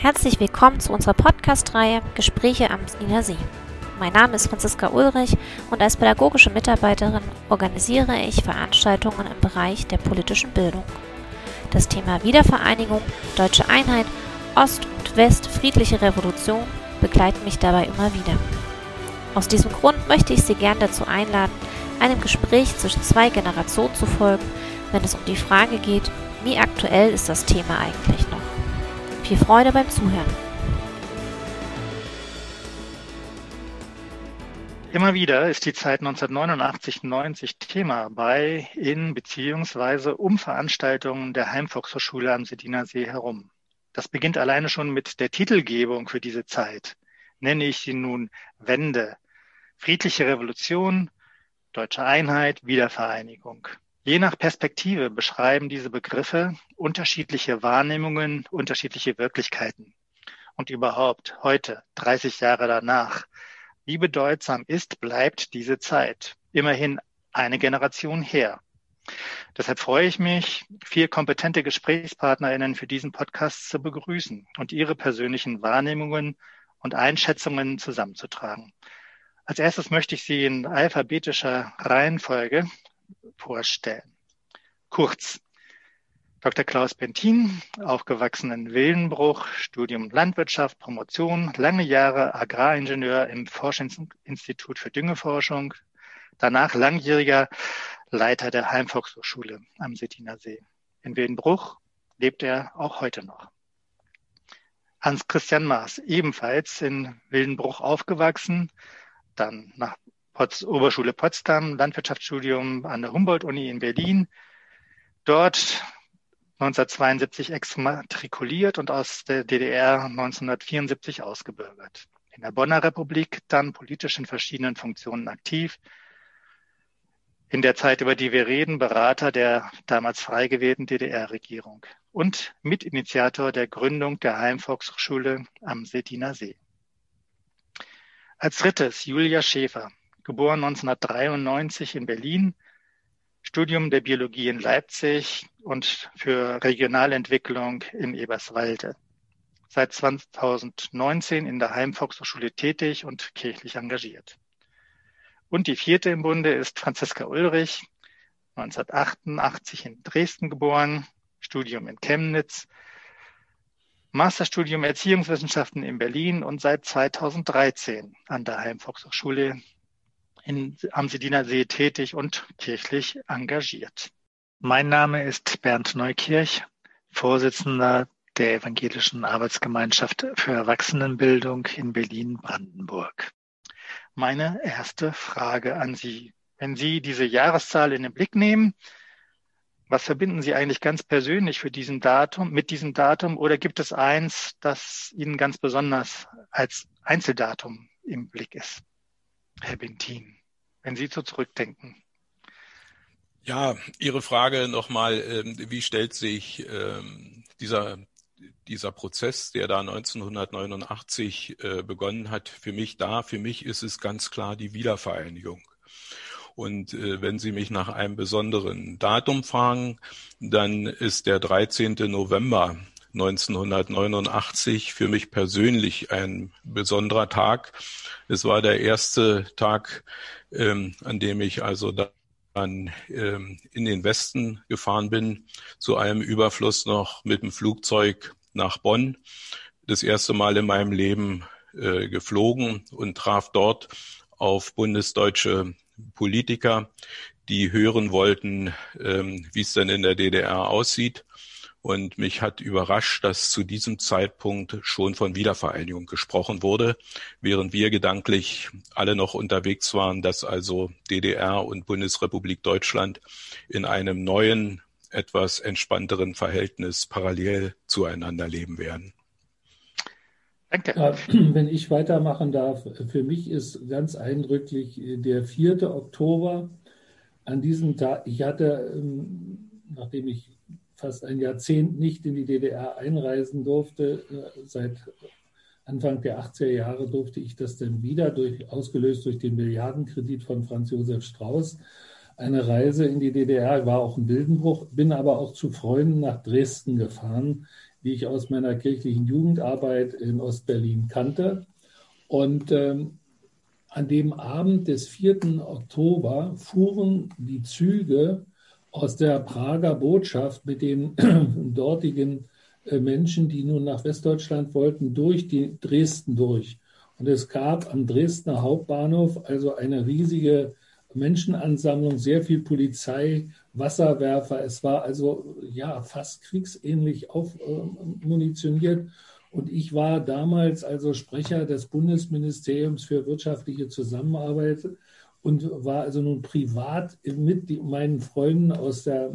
Herzlich willkommen zu unserer Podcast-Reihe Gespräche am Wiener See. Mein Name ist Franziska Ulrich und als pädagogische Mitarbeiterin organisiere ich Veranstaltungen im Bereich der politischen Bildung. Das Thema Wiedervereinigung, deutsche Einheit, Ost und West, friedliche Revolution begleiten mich dabei immer wieder. Aus diesem Grund möchte ich Sie gern dazu einladen, einem Gespräch zwischen zwei Generationen zu folgen, wenn es um die Frage geht, wie aktuell ist das Thema eigentlich noch? Viel Freude beim Zuhören. Immer wieder ist die Zeit 1989-90 Thema bei, in bzw. um Veranstaltungen der Heimvolkshochschule am Seddiner See herum. Das beginnt alleine schon mit der Titelgebung für diese Zeit. Nenne ich sie nun Wende, friedliche Revolution, deutsche Einheit, Wiedervereinigung. Je nach Perspektive beschreiben diese Begriffe unterschiedliche Wahrnehmungen, unterschiedliche Wirklichkeiten. Und überhaupt heute, 30 Jahre danach, wie bedeutsam bleibt diese Zeit. Immerhin eine Generation her. Deshalb freue ich mich, 4 kompetente GesprächspartnerInnen für diesen Podcast zu begrüßen und ihre persönlichen Wahrnehmungen und Einschätzungen zusammenzutragen. Als erstes möchte ich Sie in alphabetischer Reihenfolge vorstellen. Kurz: Dr. Klaus Bentin, aufgewachsen in Wildenbruch, Studium Landwirtschaft, Promotion, lange Jahre Agraringenieur im Forschungsinstitut für Düngeforschung, danach langjähriger Leiter der Heimvolkshochschule am Seddiner See. In Wildenbruch lebt er auch heute noch. Hans-Christian Maas, ebenfalls in Wildenbruch aufgewachsen, dann nach Oberschule Potsdam, Landwirtschaftsstudium an der Humboldt-Uni in Berlin, dort 1972 exmatrikuliert und aus der DDR 1974 ausgebürgert. In der Bonner Republik dann politisch in verschiedenen Funktionen aktiv. In der Zeit, über die wir reden, Berater der damals frei gewählten DDR-Regierung und Mitinitiator der Gründung der Heimvolkshochschule am Seddiner See. Als drittes Julia Schäfer, geboren 1993 in Berlin, Studium der Biologie in Leipzig und für Regionalentwicklung in Eberswalde. Seit 2019 in der Heimvolkshochschule tätig und kirchlich engagiert. Und die vierte im Bunde ist Franziska Ulrich, 1988 in Dresden geboren, Studium in Chemnitz, Masterstudium Erziehungswissenschaften in Berlin und seit 2013 an der Heimvolkshochschule am Seddiner See tätig und kirchlich engagiert. Mein Name ist Bernd Neukirch, Vorsitzender der Evangelischen Arbeitsgemeinschaft für Erwachsenenbildung in Berlin-Brandenburg. Meine erste Frage an Sie: Wenn Sie diese Jahreszahl in den Blick nehmen, was verbinden Sie eigentlich ganz persönlich mit diesem Datum, oder gibt es eins, das Ihnen ganz besonders als Einzeldatum im Blick ist? Herr Bentin, wenn Sie so zurückdenken. Ja, Ihre Frage nochmal, wie stellt sich dieser Prozess, der da 1989 begonnen hat, für mich dar? Für mich ist es ganz klar die Wiedervereinigung. Und wenn Sie mich nach einem besonderen Datum fragen, dann ist der 13. November 1989 für mich persönlich ein besonderer Tag. Es war der erste Tag, an dem ich also dann in den Westen gefahren bin, zu einem Überfluss noch mit dem Flugzeug nach Bonn. Das erste Mal in meinem Leben geflogen und traf dort auf bundesdeutsche Politiker, die hören wollten, wie es denn in der DDR aussieht. Und mich hat überrascht, dass zu diesem Zeitpunkt schon von Wiedervereinigung gesprochen wurde, während wir gedanklich alle noch unterwegs waren, dass also DDR und Bundesrepublik Deutschland in einem neuen, etwas entspannteren Verhältnis parallel zueinander leben werden. Danke. Ja, wenn ich weitermachen darf, für mich ist ganz eindrücklich der 4. Oktober. An diesem Tag, ich hatte, nachdem ich fast ein Jahrzehnt nicht in die DDR einreisen durfte, seit Anfang der 80er Jahre durfte ich das dann wieder, ausgelöst durch den Milliardenkredit von Franz Josef Strauß, eine Reise in die DDR, war auch in Wildenbruch, bin aber auch zu Freunden nach Dresden gefahren, die ich aus meiner kirchlichen Jugendarbeit in Ostberlin kannte. Und an dem Abend des 4. Oktober fuhren die Züge aus der Prager Botschaft mit den dortigen Menschen, die nun nach Westdeutschland wollten, durch Dresden durch. Und es gab am Dresdner Hauptbahnhof also eine riesige Menschenansammlung, sehr viel Polizei, Wasserwerfer. Es war also ja fast kriegsähnlich munitioniert. Und ich war damals also Sprecher des Bundesministeriums für wirtschaftliche Zusammenarbeit und war also nun privat mit meinen Freunden aus der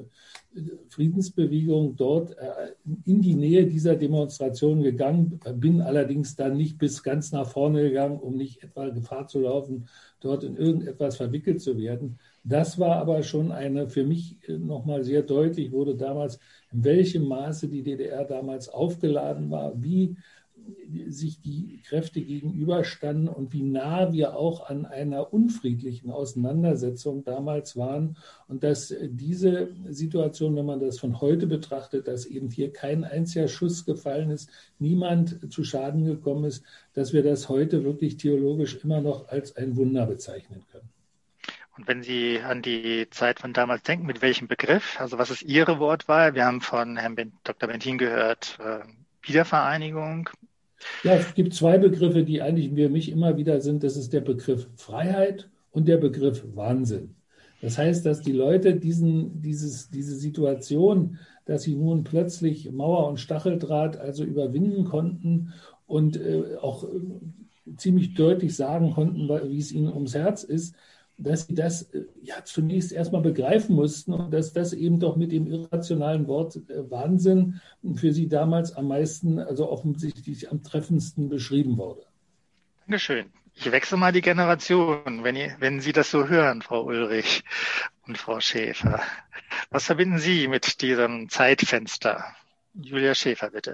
Friedensbewegung dort in die Nähe dieser Demonstration gegangen, bin allerdings dann nicht bis ganz nach vorne gegangen, um nicht etwa Gefahr zu laufen, dort in irgendetwas verwickelt zu werden. Das war aber schon für mich nochmal sehr deutlich wurde damals, in welchem Maße die DDR damals aufgeladen war, wie sich die Kräfte gegenüberstanden und wie nah wir auch an einer unfriedlichen Auseinandersetzung damals waren. Und dass diese Situation, wenn man das von heute betrachtet, dass eben hier kein einziger Schuss gefallen ist, niemand zu Schaden gekommen ist, dass wir das heute wirklich theologisch immer noch als ein Wunder bezeichnen können. Und wenn Sie an die Zeit von damals denken, mit welchem Begriff? Also was ist Ihre Wortwahl? Wir haben von Herrn Dr. Bentin gehört, Wiedervereinigung. Ja, es gibt zwei Begriffe, die eigentlich für mich immer wieder sind. Das ist der Begriff Freiheit und der Begriff Wahnsinn. Das heißt, dass die Leute diese Situation, dass sie nun plötzlich Mauer und Stacheldraht also überwinden konnten und auch ziemlich deutlich sagen konnten, wie es ihnen ums Herz ist, dass sie das zunächst erstmal begreifen mussten und dass das eben doch mit dem irrationalen Wort Wahnsinn für sie damals am meisten, also offensichtlich am treffendsten beschrieben wurde. Dankeschön. Ich wechsle mal die Generation, wenn Sie das so hören, Frau Ulrich und Frau Schäfer. Was verbinden Sie mit diesem Zeitfenster? Julia Schäfer, bitte.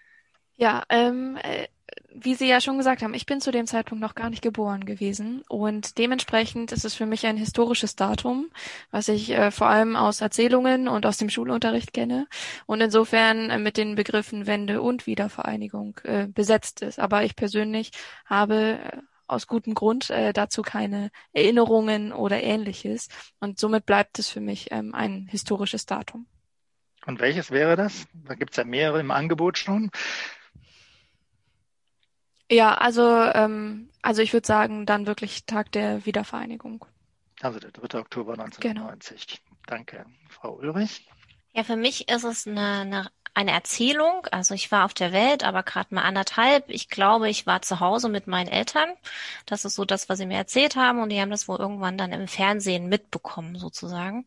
Ja, wie Sie ja schon gesagt haben, ich bin zu dem Zeitpunkt noch gar nicht geboren gewesen und dementsprechend ist es für mich ein historisches Datum, was ich vor allem aus Erzählungen und aus dem Schulunterricht kenne und insofern mit den Begriffen Wende und Wiedervereinigung besetzt ist. Aber ich persönlich habe aus gutem Grund dazu keine Erinnerungen oder Ähnliches und somit bleibt es für mich ein historisches Datum. Und welches wäre das? Da gibt es ja mehrere im Angebot schon. Ja, also ich würde sagen, dann wirklich Tag der Wiedervereinigung. Also der 3. Oktober 1990. Genau. Danke. Frau Ulrich? Ja, für mich ist es eine Erzählung. Also ich war auf der Welt, aber gerade mal 1,5. Ich glaube, ich war zu Hause mit meinen Eltern. Das ist so das, was sie mir erzählt haben. Und die haben das wohl irgendwann dann im Fernsehen mitbekommen, sozusagen.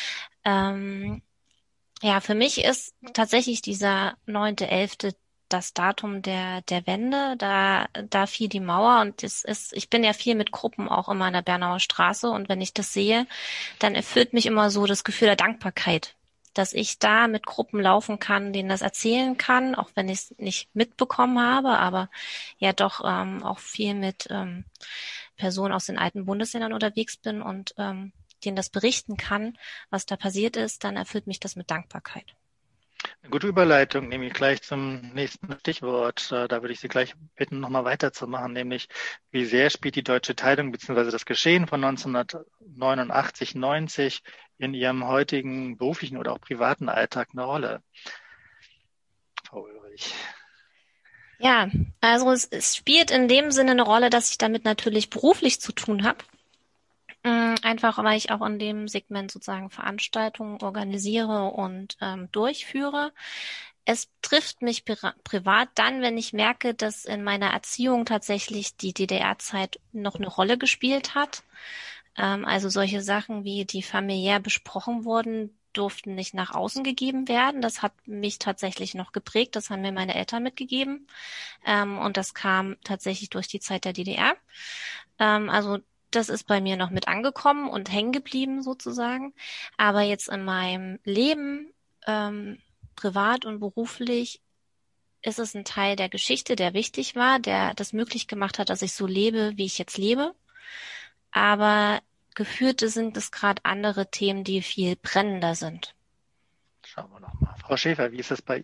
Ja, für mich ist tatsächlich dieser 9.11. das Datum der Wende, da fiel die Mauer und ich bin ja viel mit Gruppen auch immer in der Bernauer Straße und wenn ich das sehe, dann erfüllt mich immer so das Gefühl der Dankbarkeit, dass ich da mit Gruppen laufen kann, denen das erzählen kann, auch wenn ich es nicht mitbekommen habe, aber ja doch auch viel mit Personen aus den alten Bundesländern unterwegs bin und denen das berichten kann, was da passiert ist, dann erfüllt mich das mit Dankbarkeit. Eine gute Überleitung, nämlich gleich zum nächsten Stichwort. Da würde ich Sie gleich bitten, nochmal weiterzumachen, nämlich wie sehr spielt die Deutsche Teilung bzw. das Geschehen von 1989, 90 in Ihrem heutigen beruflichen oder auch privaten Alltag eine Rolle? Frau Ulrich. Ja, also es spielt in dem Sinne eine Rolle, dass ich damit natürlich beruflich zu tun habe. Einfach, weil ich auch in dem Segment sozusagen Veranstaltungen organisiere und durchführe. Es trifft mich privat dann, wenn ich merke, dass in meiner Erziehung tatsächlich die DDR-Zeit noch eine Rolle gespielt hat. Also solche Sachen, wie die familiär besprochen wurden, durften nicht nach außen gegeben werden. Das hat mich tatsächlich noch geprägt. Das haben mir meine Eltern mitgegeben. Und das kam tatsächlich durch die Zeit der DDR. Also das ist bei mir noch mit angekommen und hängen geblieben sozusagen. Aber jetzt in meinem Leben, privat und beruflich, ist es ein Teil der Geschichte, der wichtig war, der das möglich gemacht hat, dass ich so lebe, wie ich jetzt lebe. Aber gefühlt sind es gerade andere Themen, die viel brennender sind. Schauen wir noch mal. Frau Schäfer, wie ist es bei Ihnen?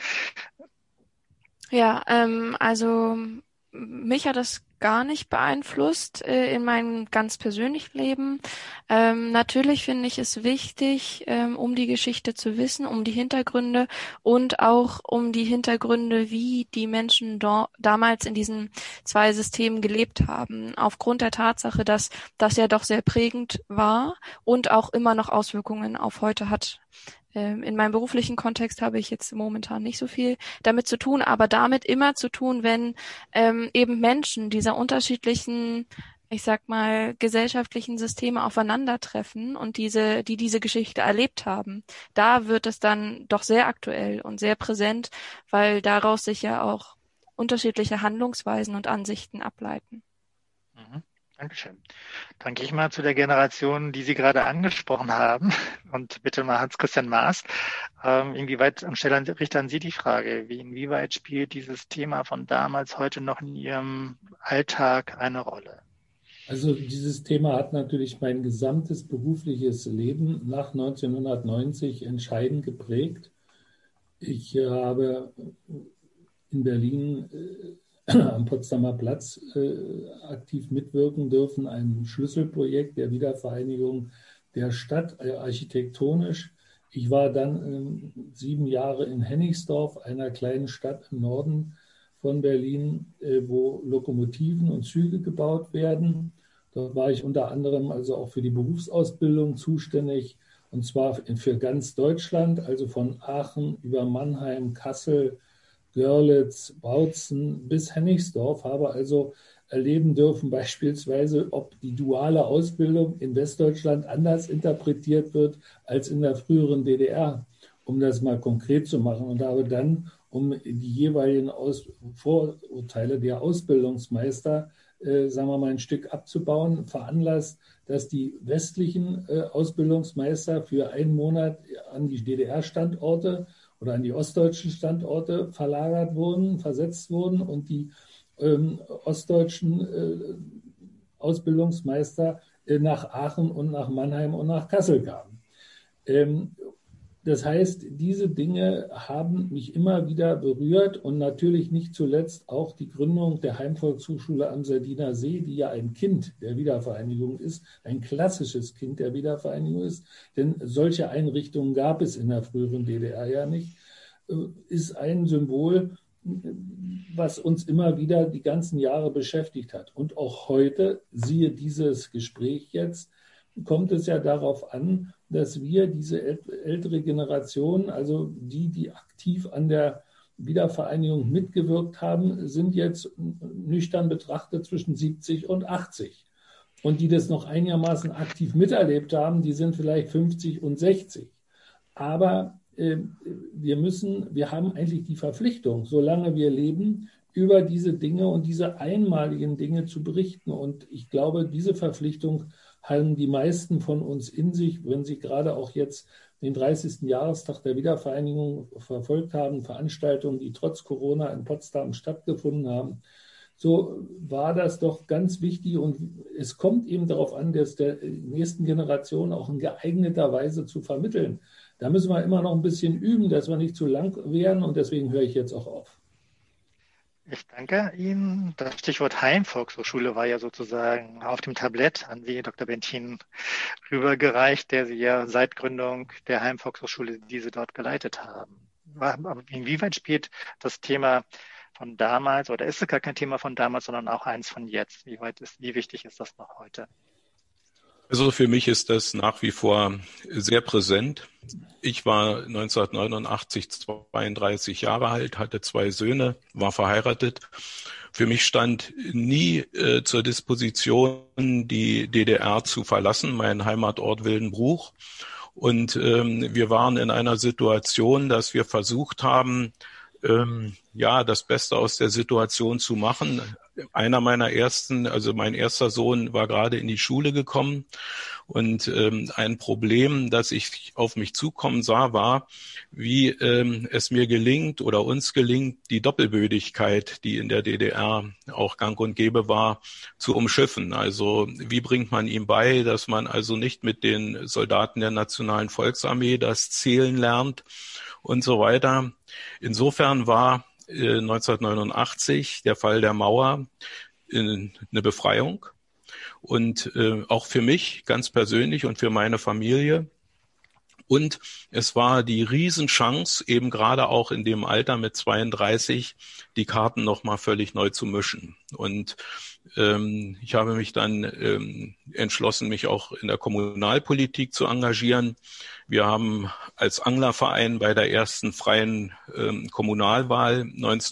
Ja, also mich hat das gar nicht beeinflusst in meinem ganz persönlichen Leben. Natürlich finde ich es wichtig, um die Geschichte zu wissen, um die Hintergründe und auch um die Hintergründe, wie die Menschen damals in diesen zwei Systemen gelebt haben. Aufgrund der Tatsache, dass das ja doch sehr prägend war und auch immer noch Auswirkungen auf heute hat. In meinem beruflichen Kontext habe ich jetzt momentan nicht so viel damit zu tun, aber damit immer zu tun, wenn eben Menschen dieser unterschiedlichen, ich sag mal, gesellschaftlichen Systeme aufeinandertreffen und die diese Geschichte erlebt haben. Da wird es dann doch sehr aktuell und sehr präsent, weil daraus sich ja auch unterschiedliche Handlungsweisen und Ansichten ableiten. Mhm. Dankeschön. Dann gehe ich mal zu der Generation, die Sie gerade angesprochen haben und bitte mal Hans-Christian Maaß. Inwieweit, richte an Sie die Frage, inwieweit spielt dieses Thema von damals heute noch in Ihrem Alltag eine Rolle? Also dieses Thema hat natürlich mein gesamtes berufliches Leben nach 1990 entscheidend geprägt. Ich habe in Berlin am Potsdamer Platz aktiv mitwirken dürfen, ein Schlüsselprojekt der Wiedervereinigung der Stadt, architektonisch. Ich war dann 7 Jahre in Hennigsdorf, einer kleinen Stadt im Norden von Berlin, wo Lokomotiven und Züge gebaut werden. Dort war ich unter anderem also auch für die Berufsausbildung zuständig, und zwar für ganz Deutschland, also von Aachen über Mannheim, Kassel, Görlitz, Bautzen bis Hennigsdorf, habe also erleben dürfen beispielsweise, ob die duale Ausbildung in Westdeutschland anders interpretiert wird als in der früheren DDR, um das mal konkret zu machen, und habe dann, um die jeweiligen Vorurteile der Ausbildungsmeister, sagen wir mal, ein Stück abzubauen, veranlasst, dass die westlichen Ausbildungsmeister für einen Monat an die DDR-Standorte oder an die ostdeutschen Standorte versetzt wurden und die ostdeutschen Ausbildungsmeister nach Aachen und nach Mannheim und nach Kassel kamen. Das heißt, diese Dinge haben mich immer wieder berührt und natürlich nicht zuletzt auch die Gründung der Heimvolkshochschule am Sardiner See, die ja ein Kind der Wiedervereinigung ist, ein klassisches Kind der Wiedervereinigung ist, denn solche Einrichtungen gab es in der früheren DDR ja nicht, ist ein Symbol, was uns immer wieder die ganzen Jahre beschäftigt hat. Und auch heute, siehe dieses Gespräch jetzt, kommt es ja darauf an, dass wir diese ältere Generation, also die aktiv an der Wiedervereinigung mitgewirkt haben, sind jetzt nüchtern betrachtet zwischen 70 und 80. Und die das noch einigermaßen aktiv miterlebt haben, die sind vielleicht 50 und 60. Aber wir haben eigentlich die Verpflichtung, solange wir leben, über diese Dinge und diese einmaligen Dinge zu berichten. Und ich glaube, diese Verpflichtung haben die meisten von uns in sich, wenn sie gerade auch jetzt den 30. Jahrestag der Wiedervereinigung verfolgt haben, Veranstaltungen, die trotz Corona in Potsdam stattgefunden haben. So war das doch ganz wichtig, und es kommt eben darauf an, das der nächsten Generation auch in geeigneter Weise zu vermitteln. Da müssen wir immer noch ein bisschen üben, dass wir nicht zu lang werden, und deswegen höre ich jetzt auch auf. Ich danke Ihnen. Das Stichwort Heimvolkshochschule war ja sozusagen auf dem Tablett an Sie, Dr. Bentin, rübergereicht, der Sie ja seit Gründung der Heimvolkshochschule diese dort geleitet haben. Inwieweit spielt das Thema von damals, oder ist es gar kein Thema von damals, sondern auch eins von jetzt? Wie wichtig ist das noch heute? Also für mich ist das nach wie vor sehr präsent. Ich war 1989 32 Jahre alt, hatte 2 Söhne, war verheiratet. Für mich stand nie zur Disposition, die DDR zu verlassen, mein Heimatort Wildenbruch. Und wir waren in einer Situation, dass wir versucht haben, das Beste aus der Situation zu machen. Einer meiner mein erster Sohn war gerade in die Schule gekommen, und ein Problem, das ich auf mich zukommen sah, war, wie es mir gelingt oder uns gelingt, die Doppelbödigkeit, die in der DDR auch gang und gäbe war, zu umschiffen. Also wie bringt man ihm bei, dass man also nicht mit den Soldaten der Nationalen Volksarmee das Zählen lernt und so weiter. Insofern war 1989 der Fall der Mauer eine Befreiung und auch für mich ganz persönlich und für meine Familie. Und es war die Riesenchance, eben gerade auch in dem Alter mit 32, die Karten nochmal völlig neu zu mischen. Und ich habe mich dann entschlossen, mich auch in der Kommunalpolitik zu engagieren. Wir haben als Anglerverein bei der ersten freien Kommunalwahl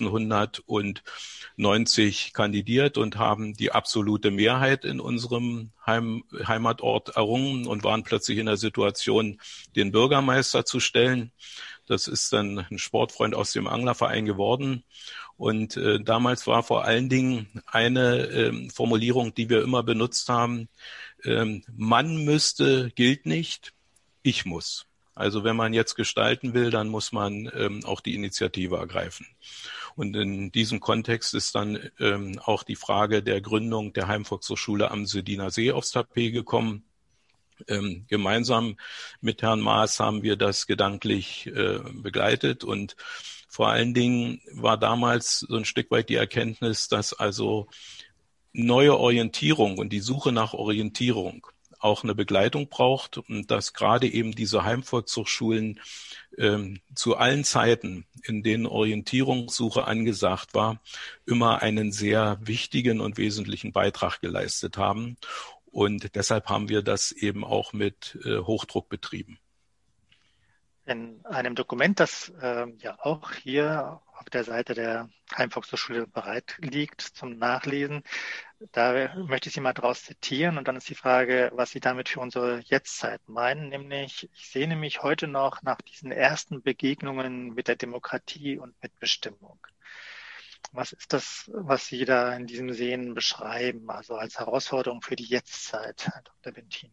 1990 kandidiert und haben die absolute Mehrheit in unserem Heimatort errungen und waren plötzlich in der Situation, den Bürgermeister zu stellen. Das ist dann ein Sportfreund aus dem Anglerverein geworden. Und damals war vor allen Dingen eine Formulierung, die wir immer benutzt haben, man müsste gilt nicht, ich muss. Also wenn man jetzt gestalten will, dann muss man auch die Initiative ergreifen. Und in diesem Kontext ist dann auch die Frage der Gründung der Heimvolkshochschule am Sediner See aufs Tapet gekommen. Gemeinsam mit Herrn Maas haben wir das gedanklich begleitet und vor allen Dingen war damals so ein Stück weit die Erkenntnis, dass also neue Orientierung und die Suche nach Orientierung auch eine Begleitung braucht und dass gerade eben diese Heimvolkshochschulen zu allen Zeiten, in denen Orientierungssuche angesagt war, immer einen sehr wichtigen und wesentlichen Beitrag geleistet haben. Und deshalb haben wir das eben auch mit Hochdruck betrieben. In einem Dokument, das ja auch hier auf der Seite der Heimvolkshochschule bereit liegt zum Nachlesen, da möchte ich Sie mal draus zitieren und dann ist die Frage, was Sie damit für unsere Jetztzeit meinen, nämlich ich sehne mich heute noch nach diesen ersten Begegnungen mit der Demokratie und Mitbestimmung. Was ist das, was Sie da in diesem Sehnen beschreiben, also als Herausforderung für die Jetztzeit, Herr Dr. Bentin?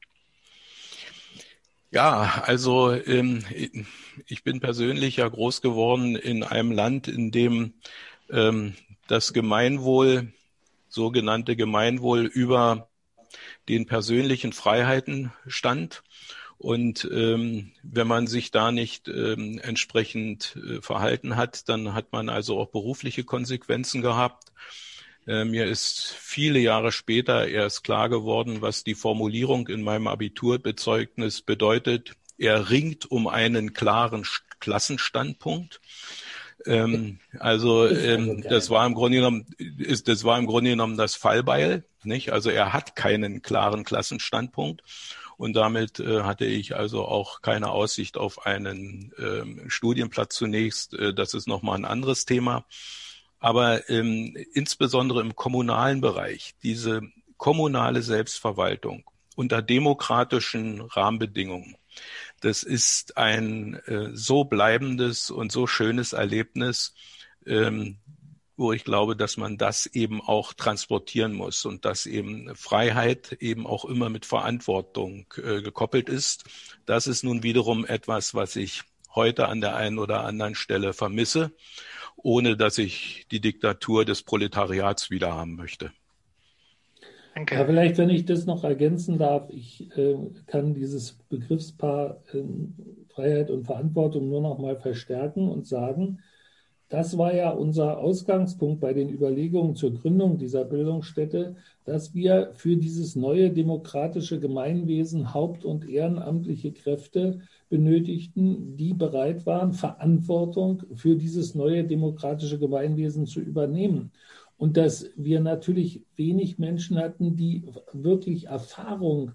Ja, also ich bin persönlich ja groß geworden in einem Land, in dem das Gemeinwohl, sogenannte Gemeinwohl, über den persönlichen Freiheiten stand. Und wenn man sich da nicht entsprechend verhalten hat, dann hat man also auch berufliche Konsequenzen gehabt. Mir ist viele Jahre später erst klar geworden, was die Formulierung in meinem Abiturbezeugnis bedeutet. Er ringt um einen klaren Klassenstandpunkt. Das war im Grunde genommen das Fallbeil, nicht? Also er hat keinen klaren Klassenstandpunkt. Und damit hatte ich also auch keine Aussicht auf einen Studienplatz zunächst. Das ist nochmal ein anderes Thema. Aber insbesondere im kommunalen Bereich, diese kommunale Selbstverwaltung unter demokratischen Rahmenbedingungen, das ist ein so bleibendes und so schönes Erlebnis, wo ich glaube, dass man das eben auch transportieren muss und dass eben Freiheit eben auch immer mit Verantwortung gekoppelt ist. Das ist nun wiederum etwas, was ich heute an der einen oder anderen Stelle vermisse, ohne dass ich die Diktatur des Proletariats wiederhaben möchte. Danke. Ja, vielleicht, wenn ich das noch ergänzen darf, ich kann dieses Begriffspaar Freiheit und Verantwortung nur noch mal verstärken und sagen, das war ja unser Ausgangspunkt bei den Überlegungen zur Gründung dieser Bildungsstätte, dass wir für dieses neue demokratische Gemeinwesen haupt- und ehrenamtliche Kräfte benötigten, die bereit waren, Verantwortung für dieses neue demokratische Gemeinwesen zu übernehmen. Und dass wir natürlich wenig Menschen hatten, die wirklich Erfahrung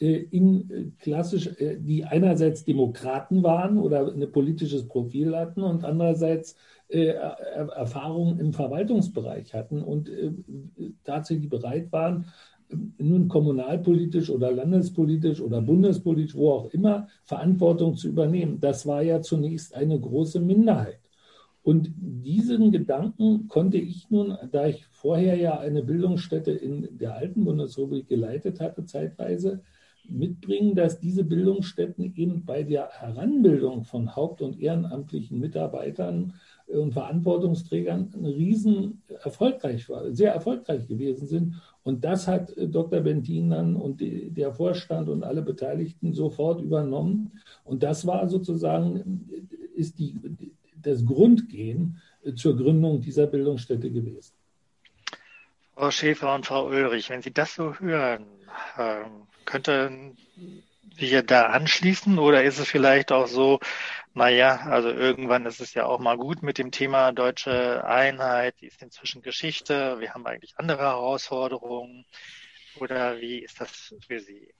die einerseits Demokraten waren oder ein politisches Profil hatten und andererseits Erfahrung im Verwaltungsbereich hatten und tatsächlich bereit waren, nun kommunalpolitisch oder landespolitisch oder bundespolitisch, wo auch immer, Verantwortung zu übernehmen. Das war ja zunächst eine große Minderheit. Und diesen Gedanken konnte ich nun, da ich vorher ja eine Bildungsstätte in der alten Bundesrepublik geleitet hatte, zeitweise, mitbringen, dass diese Bildungsstätten eben bei der Heranbildung von haupt- und ehrenamtlichen Mitarbeitern und Verantwortungsträgern sehr erfolgreich gewesen sind. Und das hat Dr. Bentin dann und der Vorstand und alle Beteiligten sofort übernommen. Und das war sozusagen ist das Grundgehen zur Gründung dieser Bildungsstätte gewesen. Frau Schäfer und Frau Ulrich, wenn Sie das so hören, könnten wir da anschließen oder ist es vielleicht auch so, also irgendwann ist es ja auch mal gut mit dem Thema deutsche Einheit, die ist inzwischen Geschichte, wir haben eigentlich andere Herausforderungen oder wie ist das für Sie?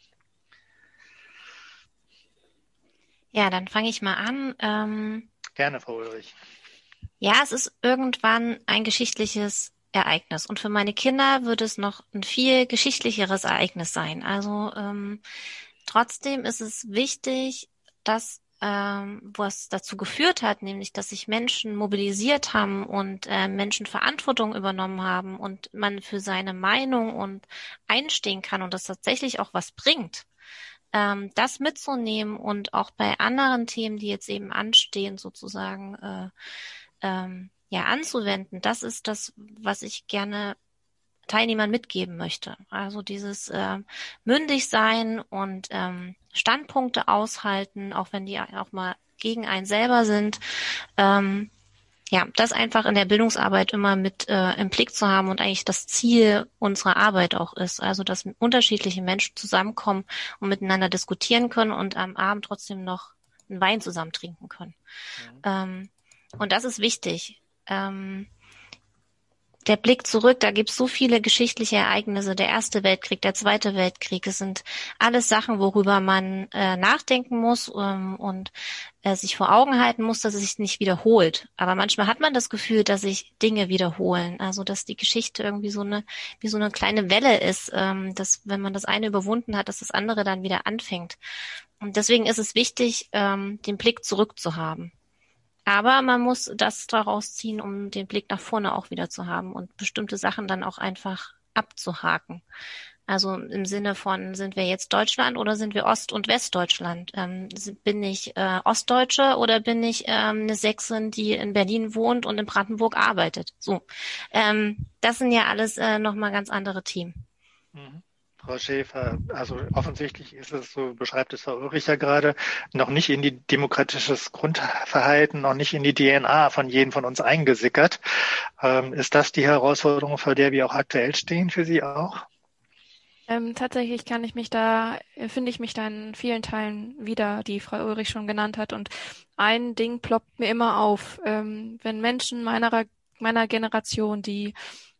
Ja, dann fange ich mal an. Gerne, Frau Ulrich. Ja, es ist irgendwann ein geschichtliches Ereignis. Und für meine Kinder wird es noch ein viel geschichtlicheres Ereignis sein. Also trotzdem ist es wichtig, dass was dazu geführt hat, nämlich dass sich Menschen mobilisiert haben und Menschen Verantwortung übernommen haben und man für seine Meinung und einstehen kann und das tatsächlich auch was bringt. Das mitzunehmen und auch bei anderen Themen, die jetzt eben anstehen, sozusagen anzuwenden, das ist das, was ich gerne Teilnehmern mitgeben möchte. Also dieses mündig sein und Standpunkte aushalten, auch wenn die auch mal gegen einen selber sind. Das einfach in der Bildungsarbeit immer mit im Blick zu haben und eigentlich das Ziel unserer Arbeit auch ist. Also, dass unterschiedliche Menschen zusammenkommen und miteinander diskutieren können und am Abend trotzdem noch einen Wein zusammen trinken können. Und das ist wichtig. Der Blick zurück, da gibt es so viele geschichtliche Ereignisse, der Erste Weltkrieg, der Zweite Weltkrieg, es sind alles Sachen, worüber man nachdenken muss und sich vor Augen halten muss, dass es sich nicht wiederholt. Aber manchmal hat man das Gefühl, dass sich Dinge wiederholen, also dass die Geschichte irgendwie wie so eine kleine Welle ist, dass wenn man das eine überwunden hat, dass das andere dann wieder anfängt. Und deswegen ist es wichtig, den Blick zurück zu haben. Aber man muss das daraus ziehen, um den Blick nach vorne auch wieder zu haben und bestimmte Sachen dann auch einfach abzuhaken. Also im Sinne von, sind wir jetzt Deutschland oder sind wir Ost- und Westdeutschland? Bin ich Ostdeutsche oder bin ich eine Sächsin, die in Berlin wohnt und in Brandenburg arbeitet? So, das sind ja alles nochmal ganz andere Themen. Mhm. Frau Schäfer, also offensichtlich ist es, so beschreibt es Frau Ulrich ja gerade, noch nicht in die demokratisches Grundverhalten, noch nicht in die DNA von jedem von uns eingesickert. Ist das die Herausforderung, vor der wir auch aktuell stehen, für Sie auch? Tatsächlich finde ich mich da in vielen Teilen wieder, die Frau Ulrich schon genannt hat. Und ein Ding ploppt mir immer auf, wenn Menschen meiner Generation, die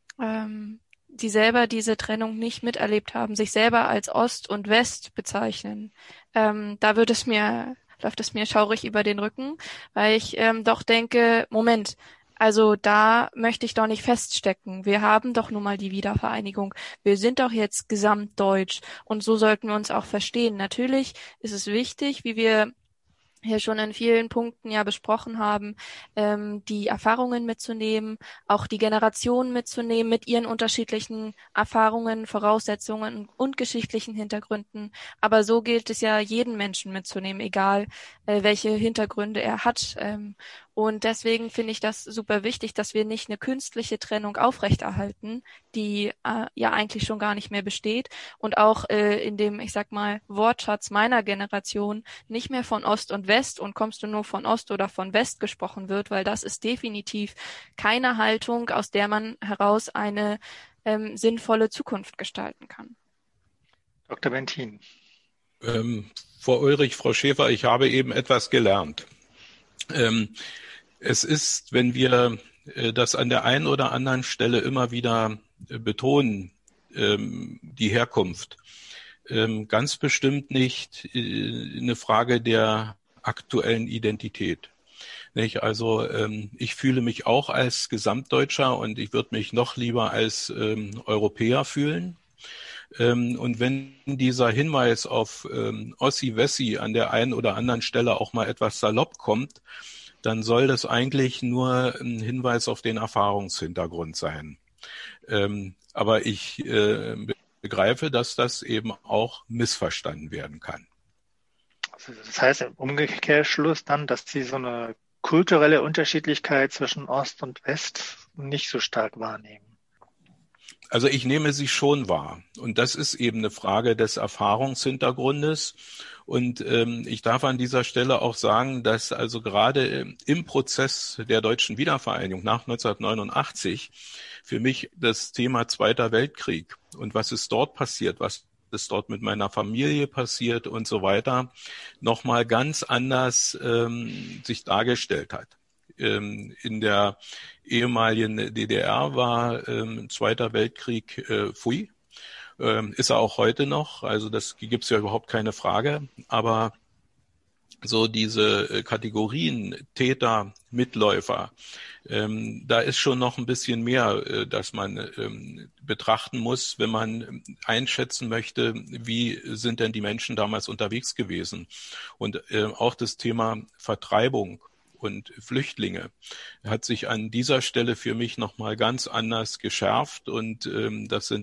selber diese Trennung nicht miterlebt haben, sich selber als Ost und West bezeichnen, da läuft es mir schaurig über den Rücken, weil ich doch denke, Moment, also da möchte ich doch nicht feststecken. Wir haben doch nun mal die Wiedervereinigung. Wir sind doch jetzt gesamtdeutsch und so sollten wir uns auch verstehen. Natürlich ist es wichtig, wie wir hier schon in vielen Punkten ja besprochen haben, die Erfahrungen mitzunehmen, auch die Generationen mitzunehmen mit ihren unterschiedlichen Erfahrungen, Voraussetzungen und geschichtlichen Hintergründen. Aber so gilt es ja, jeden Menschen mitzunehmen, egal welche Hintergründe er hat. Und deswegen finde ich das super wichtig, dass wir nicht eine künstliche Trennung aufrechterhalten, die ja eigentlich schon gar nicht mehr besteht und auch in dem, ich sag mal, Wortschatz meiner Generation nicht mehr von Ost und West und kommst du nur von Ost oder von West gesprochen wird, weil das ist definitiv keine Haltung, aus der man heraus eine sinnvolle Zukunft gestalten kann. Dr. Bentin. Frau Ulrich, Frau Schäfer, ich habe eben etwas gelernt. Es ist, wenn wir das an der einen oder anderen Stelle immer wieder betonen, die Herkunft, ganz bestimmt nicht eine Frage der aktuellen Identität. Nicht? Also ich fühle mich auch als Gesamtdeutscher und ich würde mich noch lieber als Europäer fühlen. Und wenn dieser Hinweis auf Ossi-Wessi an der einen oder anderen Stelle auch mal etwas salopp kommt, dann soll das eigentlich nur ein Hinweis auf den Erfahrungshintergrund sein. Aber ich begreife, dass das eben auch missverstanden werden kann. Also das heißt im Umkehrschluss dann, dass Sie so eine kulturelle Unterschiedlichkeit zwischen Ost und West nicht so stark wahrnehmen. Also ich nehme sie schon wahr. Und das ist eben eine Frage des Erfahrungshintergrundes. Und ich darf an dieser Stelle auch sagen, dass also gerade im Prozess der deutschen Wiedervereinigung nach 1989 für mich das Thema Zweiter Weltkrieg und was ist dort passiert, was ist dort mit meiner Familie passiert und so weiter, nochmal ganz anders sich dargestellt hat. In der ehemaligen DDR war Zweiter Weltkrieg Pfui. Ist er auch heute noch, also das gibt's ja überhaupt keine Frage, aber so diese Kategorien Täter, Mitläufer, da ist schon noch ein bisschen mehr, dass man betrachten muss, wenn man einschätzen möchte, wie sind denn die Menschen damals unterwegs gewesen. Und auch das Thema Vertreibung und Flüchtlinge hat sich an dieser Stelle für mich nochmal ganz anders geschärft und das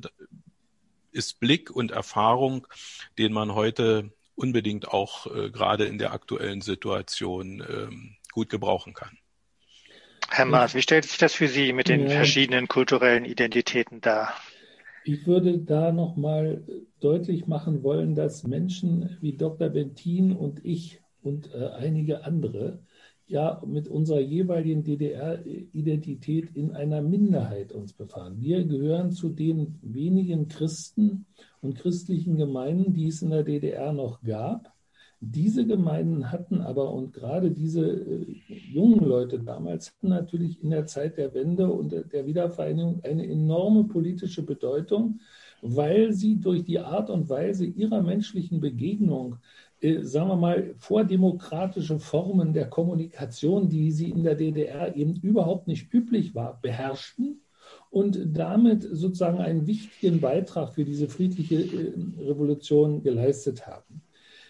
ist Blick und Erfahrung, den man heute unbedingt auch gerade in der aktuellen Situation gut gebrauchen kann. Herr Maas, wie stellt sich das für Sie mit den verschiedenen kulturellen Identitäten dar? Ich würde da nochmal deutlich machen wollen, dass Menschen wie Dr. Bentin und ich und einige andere ja mit unserer jeweiligen DDR-Identität in einer Minderheit uns befahren. Wir gehören zu den wenigen Christen und christlichen Gemeinden, die es in der DDR noch gab. Diese Gemeinden hatten aber, und gerade diese jungen Leute damals, hatten natürlich in der Zeit der Wende und der Wiedervereinigung eine enorme politische Bedeutung, weil sie durch die Art und Weise ihrer menschlichen Begegnung, sagen wir mal, vordemokratische Formen der Kommunikation, die sie in der DDR eben überhaupt nicht üblich war, beherrschten und damit sozusagen einen wichtigen Beitrag für diese friedliche Revolution geleistet haben.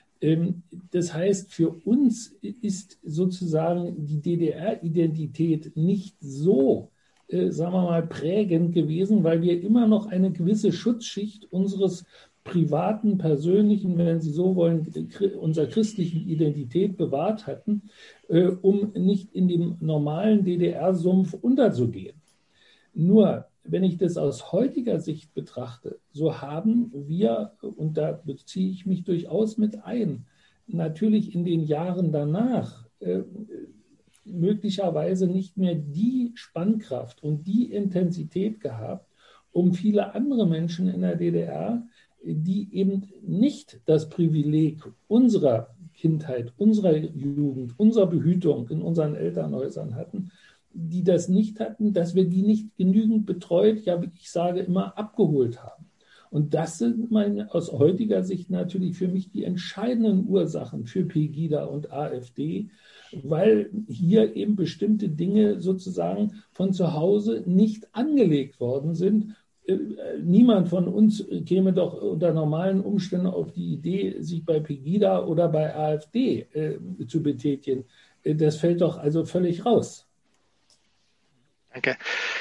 Das heißt, für uns ist sozusagen die DDR-Identität nicht so, sagen wir mal, prägend gewesen, weil wir immer noch eine gewisse Schutzschicht unseres privaten, persönlichen, wenn Sie so wollen, unserer christlichen Identität bewahrt hatten, um nicht in dem normalen DDR-Sumpf unterzugehen. Nur, wenn ich das aus heutiger Sicht betrachte, so haben wir, und da beziehe ich mich durchaus mit ein, natürlich in den Jahren danach möglicherweise nicht mehr die Spannkraft und die Intensität gehabt, um viele andere Menschen in der DDR, die eben nicht das Privileg unserer Kindheit, unserer Jugend, unserer Behütung in unseren Elternhäusern hatten, die das nicht hatten, dass wir die nicht genügend betreut, ja, wie ich sage, immer abgeholt haben. Und das sind aus heutiger Sicht natürlich für mich die entscheidenden Ursachen für Pegida und AfD, weil hier eben bestimmte Dinge sozusagen von zu Hause nicht angelegt worden sind. Niemand von uns käme doch unter normalen Umständen auf die Idee, sich bei Pegida oder bei AfD zu betätigen. Das fällt doch also völlig raus. Danke.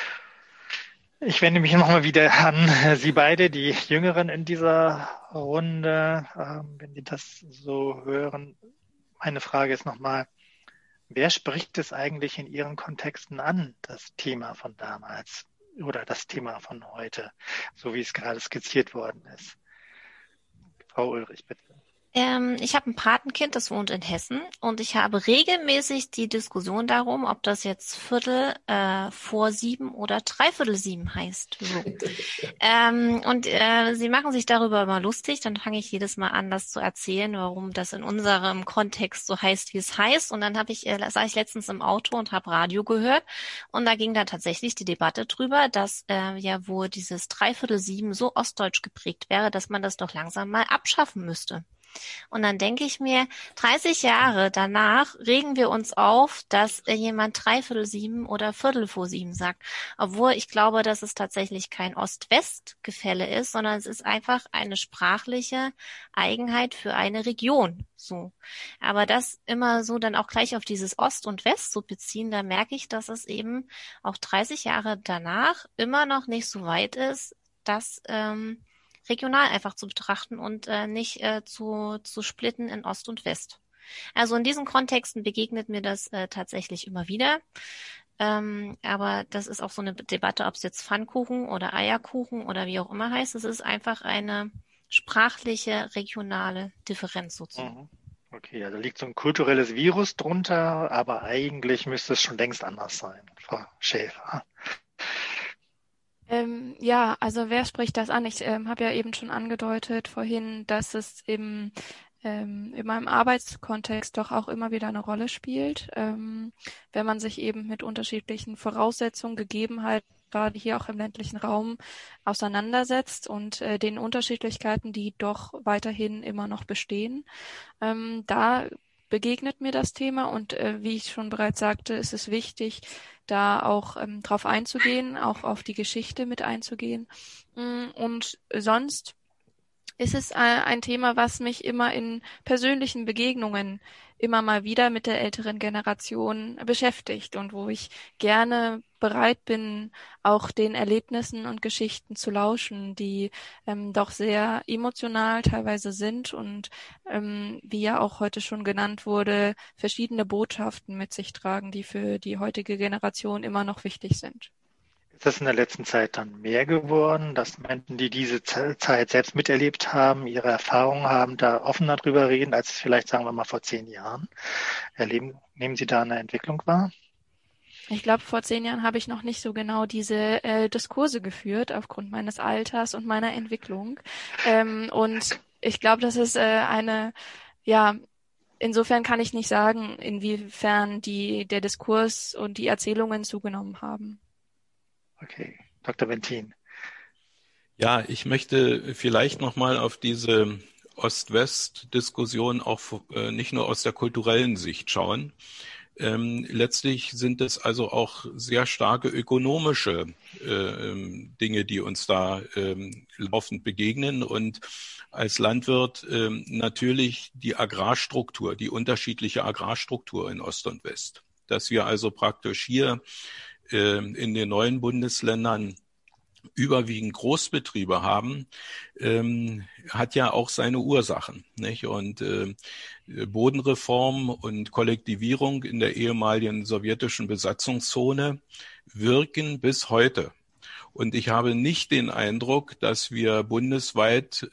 Ich wende mich nochmal wieder an Sie beide, die Jüngeren in dieser Runde, wenn Sie das so hören. Meine Frage ist nochmal, wer spricht es eigentlich in Ihren Kontexten an, das Thema von damals oder das Thema von heute, so wie es gerade skizziert worden ist? Frau Ulrich, bitte. Ich habe ein Patenkind, das wohnt in Hessen und ich habe regelmäßig die Diskussion darum, ob das jetzt Viertel vor 7 oder 7:15 heißt. So. Sie machen sich darüber immer lustig, dann fange ich jedes Mal an, das zu erzählen, warum das in unserem Kontext so heißt, wie es heißt. Und dann saß ich letztens im Auto und habe Radio gehört und da ging da tatsächlich die Debatte drüber, dass ja wohl dieses 7:15 so ostdeutsch geprägt wäre, dass man das doch langsam mal abschaffen müsste. Und dann denke ich mir, 30 Jahre danach regen wir uns auf, dass jemand 7:15 oder 7:15 sagt. Obwohl ich glaube, dass es tatsächlich kein Ost-West-Gefälle ist, sondern es ist einfach eine sprachliche Eigenheit für eine Region. So. Aber das immer so dann auch gleich auf dieses Ost und West zu beziehen, da merke ich, dass es eben auch 30 Jahre danach immer noch nicht so weit ist, dass regional einfach zu betrachten und nicht zu splitten in Ost und West. Also in diesen Kontexten begegnet mir das tatsächlich immer wieder. Aber das ist auch so eine Debatte, ob es jetzt Pfannkuchen oder Eierkuchen oder wie auch immer heißt. Es ist einfach eine sprachliche, regionale Differenz sozusagen. Mhm. Okay, also liegt so ein kulturelles Virus drunter, aber eigentlich müsste es schon längst anders sein, Frau Schäfer. Ja, also wer spricht das an? Ich habe ja eben schon angedeutet vorhin, dass es in meinem Arbeitskontext doch auch immer wieder eine Rolle spielt, wenn man sich eben mit unterschiedlichen Voraussetzungen, Gegebenheiten, gerade hier auch im ländlichen Raum, auseinandersetzt und den Unterschiedlichkeiten, die doch weiterhin immer noch bestehen. Da begegnet mir das Thema und wie ich schon bereits sagte, ist es wichtig, da auch drauf einzugehen, auch auf die Geschichte mit einzugehen. Und sonst ist es ein Thema, was mich immer in persönlichen Begegnungen immer mal wieder mit der älteren Generation beschäftigt und wo ich gerne bereit bin, auch den Erlebnissen und Geschichten zu lauschen, die doch sehr emotional teilweise sind und wie ja auch heute schon genannt wurde, verschiedene Botschaften mit sich tragen, die für die heutige Generation immer noch wichtig sind. Ist das in der letzten Zeit dann mehr geworden, dass Menschen, die diese Zeit selbst miterlebt haben, ihre Erfahrungen haben, da offener drüber reden, als es vielleicht, sagen wir mal, vor 10 Jahren? Nehmen Sie da eine Entwicklung wahr? Ich glaube, vor 10 Jahren habe ich noch nicht so genau diese Diskurse geführt, aufgrund meines Alters und meiner Entwicklung. Und ich glaube, das ist ja, insofern kann ich nicht sagen, inwiefern der Diskurs und die Erzählungen zugenommen haben. Okay, Dr. Bentin. Ja, ich möchte vielleicht nochmal auf diese Ost-West-Diskussion auch nicht nur aus der kulturellen Sicht schauen. Letztlich sind es also auch sehr starke ökonomische Dinge, die uns da laufend begegnen. Und als Landwirt natürlich die Agrarstruktur, die unterschiedliche Agrarstruktur in Ost und West. Dass wir also praktisch hier in den neuen Bundesländern überwiegend Großbetriebe haben, hat ja auch seine Ursachen, nicht? Und Bodenreform und Kollektivierung in der ehemaligen sowjetischen Besatzungszone wirken bis heute. Und ich habe nicht den Eindruck, dass wir bundesweit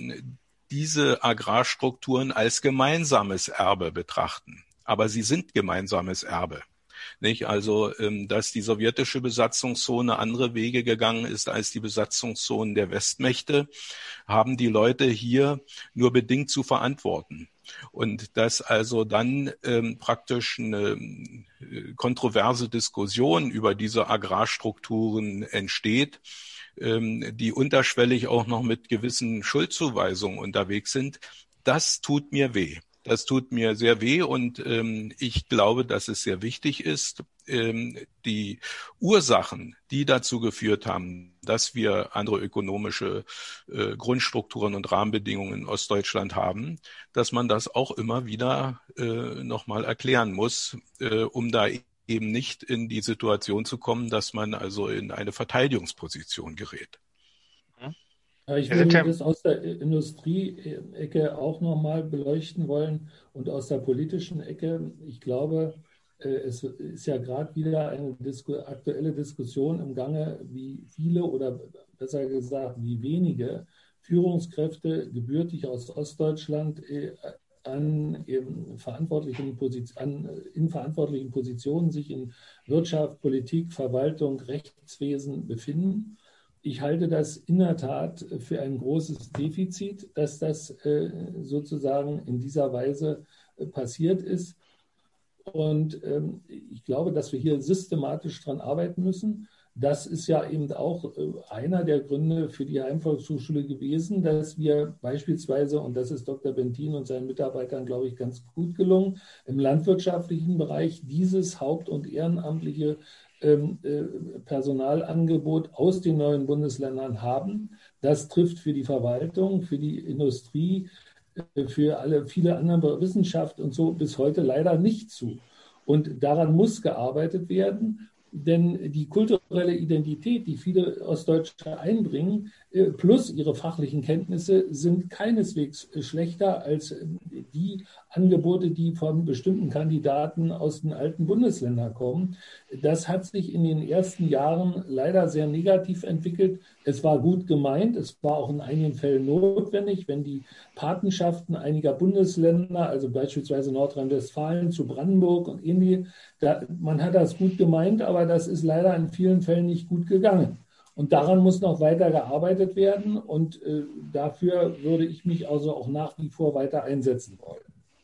diese Agrarstrukturen als gemeinsames Erbe betrachten. Aber sie sind gemeinsames Erbe. Nicht? Also, dass die sowjetische Besatzungszone andere Wege gegangen ist als die Besatzungszonen der Westmächte, haben die Leute hier nur bedingt zu verantworten. Und dass also dann praktisch eine kontroverse Diskussion über diese Agrarstrukturen entsteht, die unterschwellig auch noch mit gewissen Schuldzuweisungen unterwegs sind, das tut mir weh. Das tut mir sehr weh und ich glaube, dass es sehr wichtig ist, die Ursachen, die dazu geführt haben, dass wir andere ökonomische Grundstrukturen und Rahmenbedingungen in Ostdeutschland haben, dass man das auch immer wieder nochmal erklären muss, um da eben nicht in die Situation zu kommen, dass man also in eine Verteidigungsposition gerät. Ich würde das aus der Industrieecke auch nochmal beleuchten wollen und aus der politischen Ecke. Ich glaube, es ist ja gerade wieder eine aktuelle Diskussion im Gange, wie viele oder besser gesagt, wie wenige Führungskräfte gebürtig aus Ostdeutschland in verantwortlichen Positionen sich in Wirtschaft, Politik, Verwaltung, Rechtswesen befinden. Ich halte das in der Tat für ein großes Defizit, dass das sozusagen in dieser Weise passiert ist. Und ich glaube, dass wir hier systematisch dran arbeiten müssen. Das ist ja eben auch einer der Gründe für die Heimvolkshochschule gewesen, dass wir beispielsweise, und das ist Dr. Bentin und seinen Mitarbeitern, glaube ich, ganz gut gelungen, im landwirtschaftlichen Bereich dieses haupt- und ehrenamtliche Personalangebot aus den neuen Bundesländern haben. Das trifft für die Verwaltung, für die Industrie, für viele andere Wissenschaft und so bis heute leider nicht zu. Und daran muss gearbeitet werden, denn die kulturelle Identität, die viele Ostdeutsche einbringen, plus ihre fachlichen Kenntnisse, sind keineswegs schlechter als die Angebote, die von bestimmten Kandidaten aus den alten Bundesländern kommen. Das hat sich in den ersten Jahren leider sehr negativ entwickelt. Es war gut gemeint, es war auch in einigen Fällen notwendig, wenn die Patenschaften einiger Bundesländer, also beispielsweise Nordrhein-Westfalen zu Brandenburg und ähnliche, man hat das gut gemeint, aber das ist leider in vielen Fällen nicht gut gegangen. Und daran muss noch weiter gearbeitet werden und dafür würde ich mich also auch nach wie vor weiter einsetzen wollen.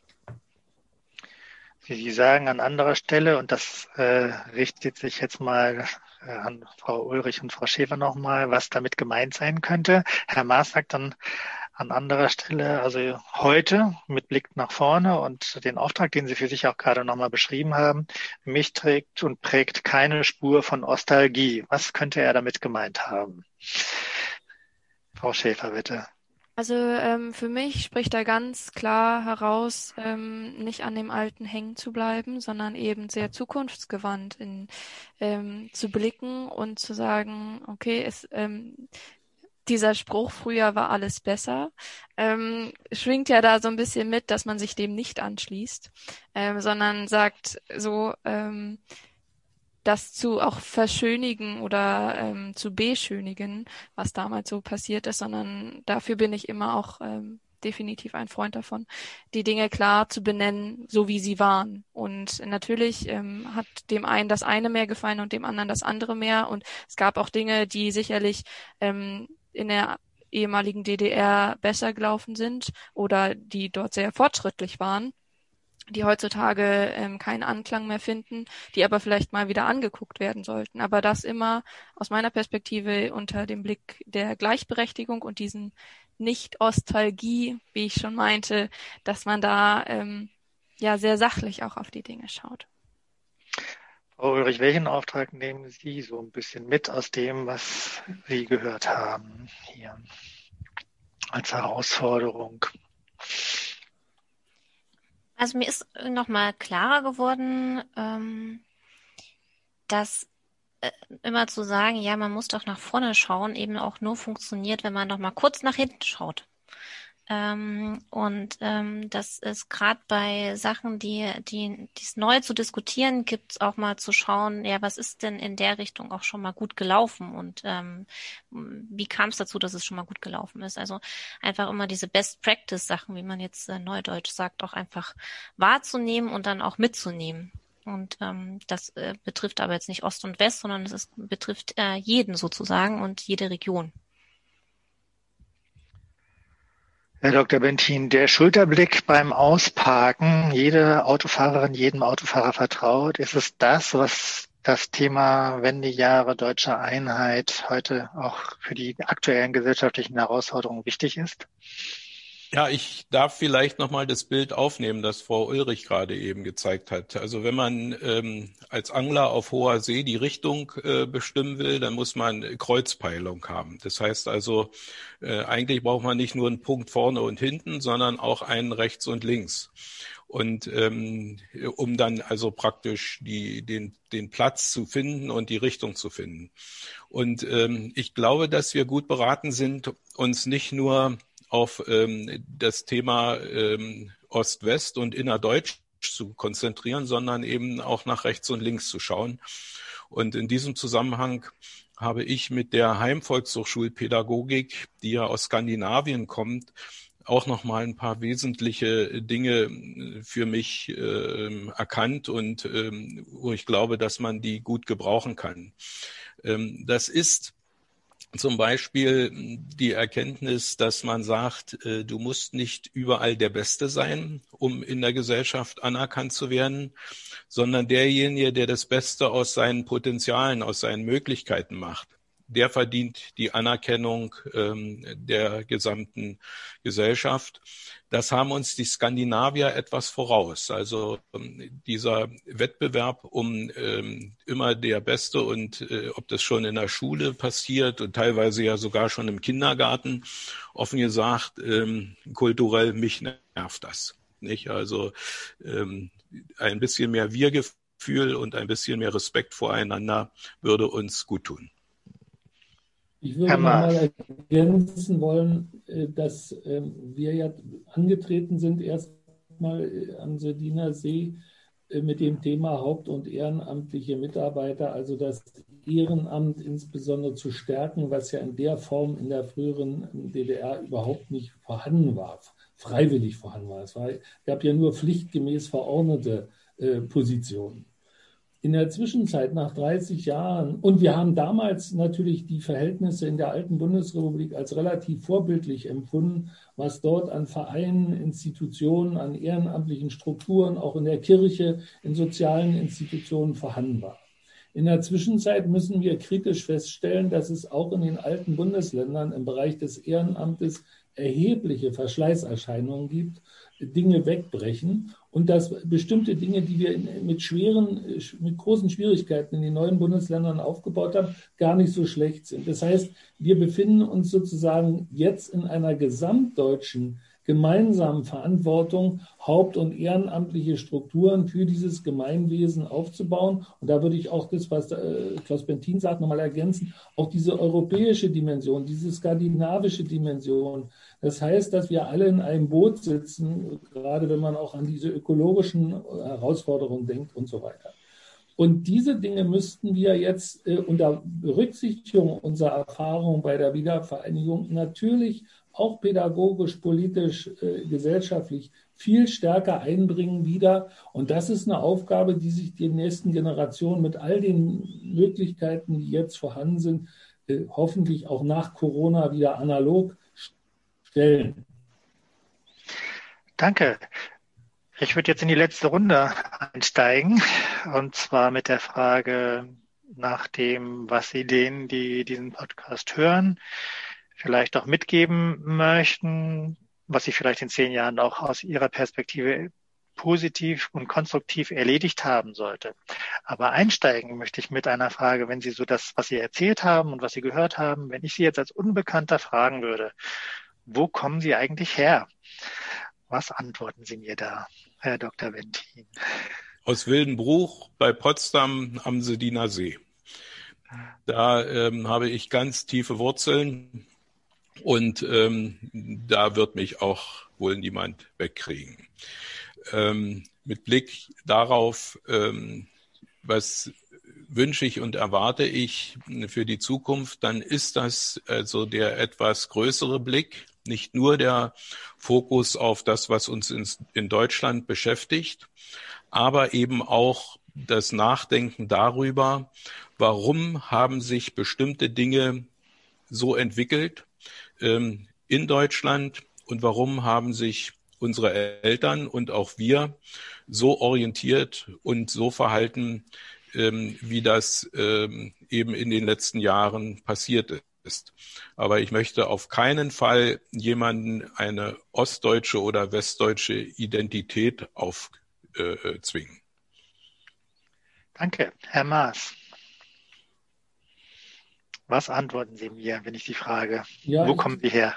Wie Sie sagen, an anderer Stelle, und das richtet sich jetzt mal an Frau Ulrich und Frau Schäfer nochmal, was damit gemeint sein könnte. Herr Maas sagt dann an anderer Stelle, also heute mit Blick nach vorne und den Auftrag, den Sie für sich auch gerade nochmal beschrieben haben, mich trägt und prägt keine Spur von Nostalgie. Was könnte er damit gemeint haben? Frau Schäfer, bitte. Also für mich spricht da ganz klar heraus, nicht an dem Alten hängen zu bleiben, sondern eben sehr zukunftsgewandt zu blicken und zu sagen, okay, dieser Spruch, früher war alles besser, schwingt ja da so ein bisschen mit, dass man sich dem nicht anschließt, sondern sagt so, das zu auch verschönigen oder zu beschönigen, was damals so passiert ist, sondern dafür bin ich immer auch definitiv ein Freund davon, die Dinge klar zu benennen, so wie sie waren. Und natürlich hat dem einen das eine mehr gefallen und dem anderen das andere mehr. Und es gab auch Dinge, die sicherlich in der ehemaligen DDR besser gelaufen sind oder die dort sehr fortschrittlich waren, die heutzutage keinen Anklang mehr finden, die aber vielleicht mal wieder angeguckt werden sollten. Aber das immer aus meiner Perspektive unter dem Blick der Gleichberechtigung und diesen Nicht-Ostalgie, wie ich schon meinte, dass man da ja sehr sachlich auch auf die Dinge schaut. Frau Ulrich, welchen Auftrag nehmen Sie so ein bisschen mit aus dem, was Sie gehört haben hier als Herausforderung? Also mir ist nochmal klarer geworden, dass immer zu sagen, ja, man muss doch nach vorne schauen, eben auch nur funktioniert, wenn man noch mal kurz nach hinten schaut. Das ist gerade bei Sachen, die es neu zu diskutieren gibt, auch mal zu schauen, ja, was ist denn in der Richtung auch schon mal gut gelaufen und wie kam es dazu, dass es schon mal gut gelaufen ist? Also einfach immer diese Best-Practice-Sachen, wie man jetzt neudeutsch sagt, auch einfach wahrzunehmen und dann auch mitzunehmen. Und das betrifft aber jetzt nicht Ost und West, sondern betrifft jeden sozusagen und jede Region. Herr Dr. Bentin, der Schulterblick beim Ausparken, jede Autofahrerin, jedem Autofahrer vertraut, ist es das, was das Thema Wendejahre deutscher Einheit heute auch für die aktuellen gesellschaftlichen Herausforderungen wichtig ist? Ja, ich darf vielleicht nochmal das Bild aufnehmen, das Frau Ulrich gerade eben gezeigt hat. Also wenn man als Angler auf hoher See die Richtung bestimmen will, dann muss man Kreuzpeilung haben. Das heißt also, eigentlich braucht man nicht nur einen Punkt vorne und hinten, sondern auch einen rechts und links. Und um dann also praktisch den Platz zu finden und die Richtung zu finden. Und ich glaube, dass wir gut beraten sind, uns nicht nur auf das Thema Ost-West und innerdeutsch zu konzentrieren, sondern eben auch nach rechts und links zu schauen. Und in diesem Zusammenhang habe ich mit der Heimvolkshochschulpädagogik, die ja aus Skandinavien kommt, auch noch mal ein paar wesentliche Dinge für mich erkannt und wo ich glaube, dass man die gut gebrauchen kann. Das ist zum Beispiel die Erkenntnis, dass man sagt, du musst nicht überall der Beste sein, um in der Gesellschaft anerkannt zu werden, sondern derjenige, der das Beste aus seinen Potenzialen, aus seinen Möglichkeiten macht, der verdient die Anerkennung der gesamten Gesellschaft. Das haben uns die Skandinavier etwas voraus. Also dieser Wettbewerb um immer der Beste und ob das schon in der Schule passiert und teilweise ja sogar schon im Kindergarten, offen gesagt, kulturell mich nervt das. Nicht? Also ein bisschen mehr Wir-Gefühl und ein bisschen mehr Respekt voreinander würde uns gut tun. Ich würde nochmal ergänzen wollen, dass wir ja angetreten sind, erst mal am Sardiner See mit dem Thema Haupt- und ehrenamtliche Mitarbeiter, also das Ehrenamt insbesondere zu stärken, was ja in der Form in der früheren DDR überhaupt nicht vorhanden war, freiwillig vorhanden war. Es gab ja nur pflichtgemäß verordnete Positionen. In der Zwischenzeit, nach 30 Jahren, und wir haben damals natürlich die Verhältnisse in der alten Bundesrepublik als relativ vorbildlich empfunden, was dort an Vereinen, Institutionen, an ehrenamtlichen Strukturen, auch in der Kirche, in sozialen Institutionen vorhanden war. In der Zwischenzeit müssen wir kritisch feststellen, dass es auch in den alten Bundesländern im Bereich des Ehrenamtes erhebliche Verschleißerscheinungen gibt, Dinge wegbrechen und dass bestimmte Dinge, die wir mit großen Schwierigkeiten in den neuen Bundesländern aufgebaut haben, gar nicht so schlecht sind. Das heißt, wir befinden uns sozusagen jetzt in einer gesamtdeutschen gemeinsamen Verantwortung, haupt- und ehrenamtliche Strukturen für dieses Gemeinwesen aufzubauen. Und da würde ich auch das, was Klaus Bentin sagt, nochmal ergänzen, auch diese europäische Dimension, diese skandinavische Dimension. Das heißt, dass wir alle in einem Boot sitzen, gerade wenn man auch an diese ökologischen Herausforderungen denkt und so weiter. Und diese Dinge müssten wir jetzt unter Berücksichtigung unserer Erfahrung bei der Wiedervereinigung natürlich auch pädagogisch, politisch, gesellschaftlich viel stärker einbringen wieder. Und das ist eine Aufgabe, die sich die nächsten Generationen mit all den Möglichkeiten, die jetzt vorhanden sind, hoffentlich auch nach Corona wieder analog stellen. Danke. Ich würde jetzt in die letzte Runde einsteigen, und zwar mit der Frage nach dem, was Sie denen, die diesen Podcast hören, vielleicht auch mitgeben möchten, was sich vielleicht in 10 Jahren auch aus Ihrer Perspektive positiv und konstruktiv erledigt haben sollte. Aber einsteigen möchte ich mit einer Frage, wenn Sie so das, was Sie erzählt haben und was Sie gehört haben, wenn ich Sie jetzt als Unbekannter fragen würde, wo kommen Sie eigentlich her? Was antworten Sie mir da, Herr Dr. Bentin? Aus Wildenbruch bei Potsdam am Sardiner See. Da habe ich ganz tiefe Wurzeln und da wird mich auch wohl niemand wegkriegen. Mit Blick darauf, was wünsche ich und erwarte ich für die Zukunft, dann ist das also der etwas größere Blick, nicht nur der Fokus auf das, was uns in Deutschland beschäftigt, aber eben auch das Nachdenken darüber, warum haben sich bestimmte Dinge so entwickelt in Deutschland und warum haben sich unsere Eltern und auch wir so orientiert und so verhalten, wie das eben in den letzten Jahren passiert ist. Aber ich möchte auf keinen Fall jemanden eine ostdeutsche oder westdeutsche Identität aufzwingen. Danke. Herr Maas. Was antworten Sie mir, wenn ich Sie frage? Ja, wo kommen Sie her?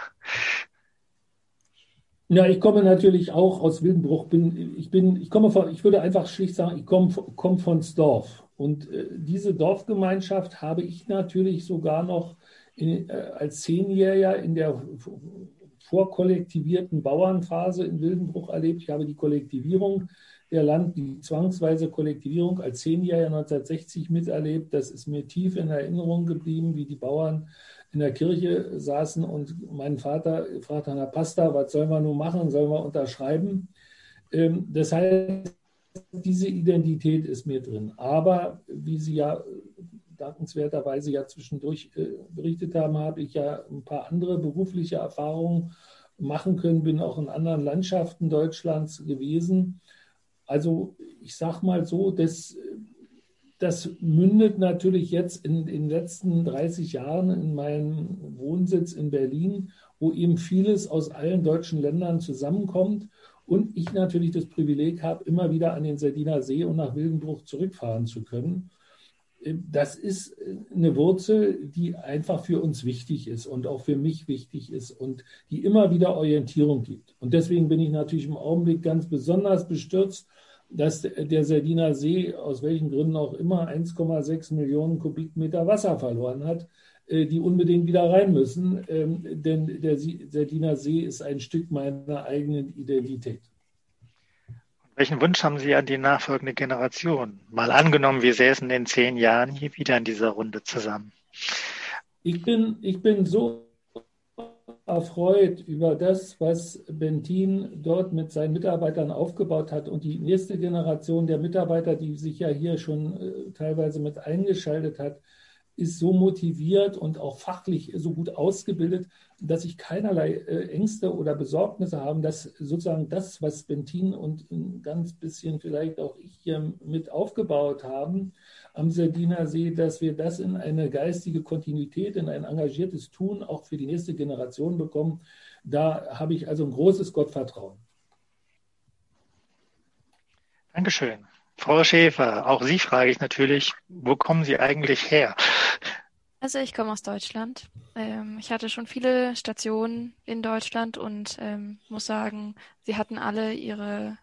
Ja, ich komme natürlich auch aus Wildenbruch. Ich würde einfach schlicht sagen, ich komme von Dorf. Und diese Dorfgemeinschaft habe ich natürlich sogar noch als 10-Jähriger in der vorkollektivierten Bauernphase in Wildenbruch erlebt. Ich habe die Kollektivierung die zwangsweise Kollektivierung als 10-Jähriger 1960 miterlebt. Das ist mir tief in Erinnerung geblieben, wie die Bauern in der Kirche saßen und mein Vater fragte an der Pastor, was sollen wir nun machen, sollen wir unterschreiben? Das heißt, diese Identität ist mir drin. Aber wie Sie ja dankenswerterweise ja zwischendurch berichtet haben, habe ich ja ein paar andere berufliche Erfahrungen machen können, bin auch in anderen Landschaften Deutschlands gewesen. Also ich sage mal so, das mündet natürlich jetzt in den letzten 30 Jahren in meinem Wohnsitz in Berlin, wo eben vieles aus allen deutschen Ländern zusammenkommt und ich natürlich das Privileg habe, immer wieder an den Sardiner See und nach Wildenbruch zurückfahren zu können. Das ist eine Wurzel, die einfach für uns wichtig ist und auch für mich wichtig ist und die immer wieder Orientierung gibt. Und deswegen bin ich natürlich im Augenblick ganz besonders bestürzt, dass der Sardiner See, aus welchen Gründen auch immer, 1,6 Millionen Kubikmeter Wasser verloren hat, die unbedingt wieder rein müssen. Denn der Sardiner See ist ein Stück meiner eigenen Identität. Welchen Wunsch haben Sie an die nachfolgende Generation? Mal angenommen, wir säßen in 10 Jahren hier wieder in dieser Runde zusammen. Ich bin so erfreut über das, was Bentin dort mit seinen Mitarbeitern aufgebaut hat und die nächste Generation der Mitarbeiter, die sich ja hier schon teilweise mit eingeschaltet hat, ist so motiviert und auch fachlich so gut ausgebildet, dass ich keinerlei Ängste oder Besorgnisse habe, dass sozusagen das, was Bentin und ein ganz bisschen vielleicht auch ich hier mit aufgebaut haben am Sardiner See, dass wir das in eine geistige Kontinuität, in ein engagiertes Tun auch für die nächste Generation bekommen. Da habe ich also ein großes Gottvertrauen. Dankeschön. Frau Schäfer, auch Sie frage ich natürlich, wo kommen Sie eigentlich her? Also ich komme aus Deutschland. Ich hatte schon viele Stationen in Deutschland und muss sagen, sie hatten alle ihre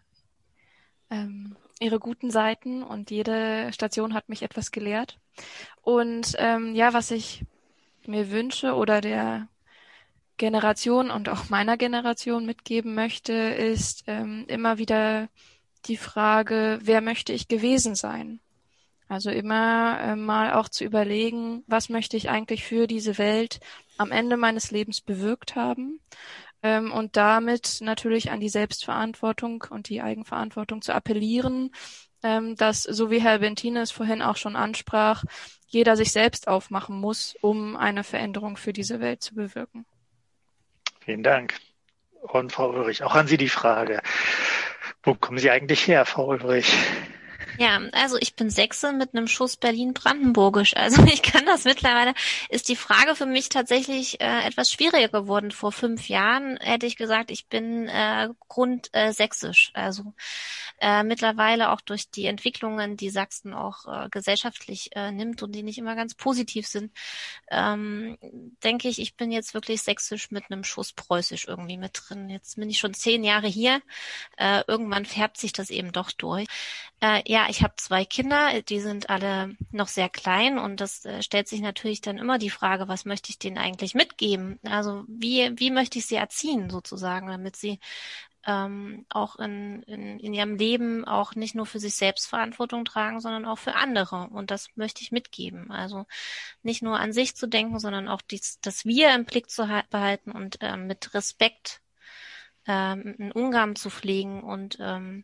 guten Seiten und jede Station hat mich etwas gelehrt. Und was ich mir wünsche oder der Generation und auch meiner Generation mitgeben möchte, ist immer wieder die Frage, wer möchte ich gewesen sein? Also immer mal auch zu überlegen, was möchte ich eigentlich für diese Welt am Ende meines Lebens bewirkt haben und damit natürlich an die Selbstverantwortung und die Eigenverantwortung zu appellieren, dass, so wie Herr Bentin es vorhin auch schon ansprach, jeder sich selbst aufmachen muss, um eine Veränderung für diese Welt zu bewirken. Vielen Dank. Und Frau Ulrich, auch an Sie die Frage, wo kommen Sie eigentlich her, Frau Ulrich? Ja, also ich bin Sächse mit einem Schuss Berlin-Brandenburgisch. Also ich kann das mittlerweile. Ist die Frage für mich tatsächlich etwas schwieriger geworden. Vor 5 Jahren hätte ich gesagt, ich bin grundsächsisch. Also mittlerweile auch durch die Entwicklungen, die Sachsen auch gesellschaftlich nimmt und die nicht immer ganz positiv sind, denke ich bin jetzt wirklich sächsisch mit einem Schuss preußisch irgendwie mit drin. Jetzt bin ich schon 10 Jahre hier. Irgendwann färbt sich das eben doch durch. Ich habe 2 Kinder, die sind alle noch sehr klein und das stellt sich natürlich dann immer die Frage, was möchte ich denen eigentlich mitgeben? Also wie möchte ich sie erziehen sozusagen, damit sie auch in ihrem Leben auch nicht nur für sich selbst Verantwortung tragen, sondern auch für andere. Und das möchte ich mitgeben. Also nicht nur an sich zu denken, sondern auch das Wir im Blick zu behalten und mit Respekt einen Umgang zu pflegen und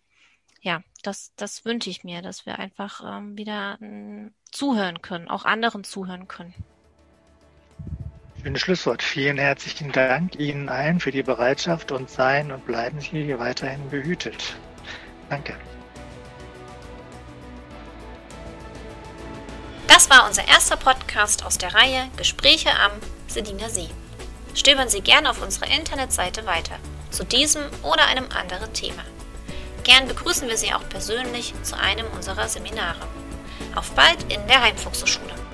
das wünsche ich mir, dass wir einfach wieder zuhören können, auch anderen zuhören können. Schönes Schlusswort. Vielen herzlichen Dank Ihnen allen für die Bereitschaft und seien und bleiben Sie hier weiterhin behütet. Danke. Das war unser erster Podcast aus der Reihe Gespräche am Sardiner See. Stöbern Sie gerne auf unserer Internetseite weiter zu diesem oder einem anderen Thema. Gern begrüßen wir Sie auch persönlich zu einem unserer Seminare. Auf bald in der Heimfuchshochschule.